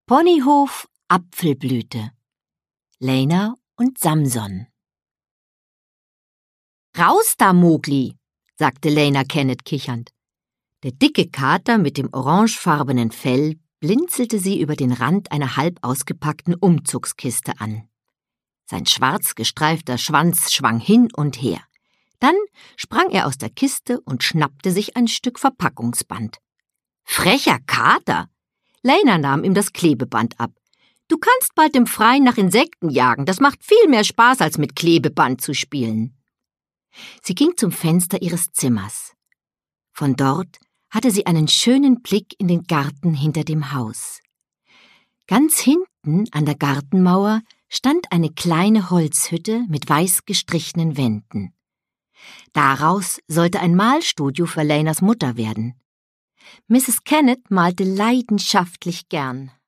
Ponyhof Apfelblüte. Lena und Samson. »Raus da, Mowgli«, sagte Lena Kenneth kichernd. Der dicke Kater mit dem orangefarbenen Fell blinzelte sie über den Rand einer halb ausgepackten Umzugskiste an. Sein schwarz gestreifter Schwanz schwang hin und her. Dann sprang er aus der Kiste und schnappte sich ein Stück Verpackungsband. »Frecher Kater!« Lena nahm ihm das Klebeband ab. »Du kannst bald im Freien nach Insekten jagen. Das macht viel mehr Spaß, als mit Klebeband zu spielen.« Sie ging zum Fenster ihres Zimmers. Von dort hatte sie einen schönen Blick in den Garten hinter dem Haus. Ganz hinten an der Gartenmauer stand eine kleine Holzhütte mit weiß gestrichenen Wänden. Daraus sollte ein Malstudio für Lenas Mutter werden. Mrs. Kenneth malte leidenschaftlich gern.